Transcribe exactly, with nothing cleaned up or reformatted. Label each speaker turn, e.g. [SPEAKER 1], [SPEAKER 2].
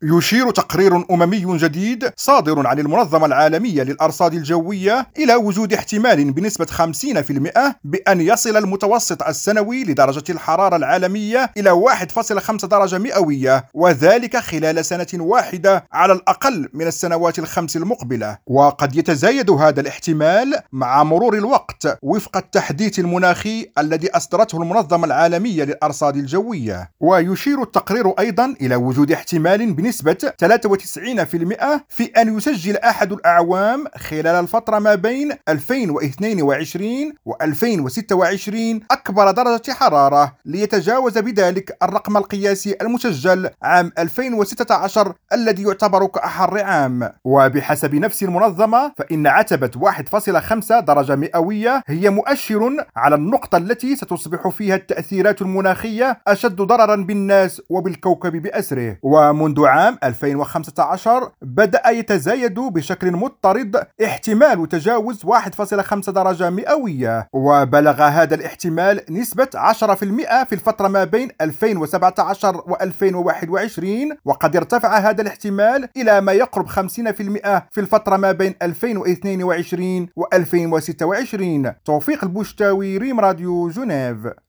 [SPEAKER 1] يشير تقرير أممي جديد صادر عن المنظمة العالمية للأرصاد الجوية إلى وجود احتمال بنسبة خمسين بالمئة بأن يصل المتوسط السنوي لدرجة الحرارة العالمية إلى واحد فاصلة خمسة درجة مئوية، وذلك خلال سنة واحدة على الأقل من السنوات الخمس المقبلة. وقد يتزايد هذا الاحتمال مع مرور الوقت وفق التحديث المناخي الذي أصدرته المنظمة العالمية للأرصاد الجوية. ويشير التقرير أيضا إلى وجود احتمال بنسبة بنسبة ثلاثة وتسعين بالمئة في أن يسجل أحد الأعوام خلال الفترة ما بين ألفين واثنين وعشرين و ألفين وستة وعشرين أكبر درجة حرارة، ليتجاوز بذلك الرقم القياسي المسجل عام ألفين وستة عشر الذي يعتبر كأحر عام. وبحسب نفس المنظمة فإن عتبة واحد فاصلة خمسة درجة مئوية هي مؤشر على النقطة التي ستصبح فيها التأثيرات المناخية أشد ضررا بالناس وبالكوكب بأسره. ومنذ عام عام ألفين وخمسة عشر بدأ يتزايد بشكل مضطرد احتمال تجاوز واحد فاصلة خمسة درجة مئوية، وبلغ هذا الاحتمال نسبة عشرة بالمئة في الفترة ما بين ألفين وسبعة عشر و ألفين وواحد وعشرين، وقد ارتفع هذا الاحتمال إلى ما يقرب خمسين بالمئة في الفترة ما بين ألفين واثنين وعشرين و ألفين وستة وعشرين. توفيق البوشتاوي، ريم راديو جنيف.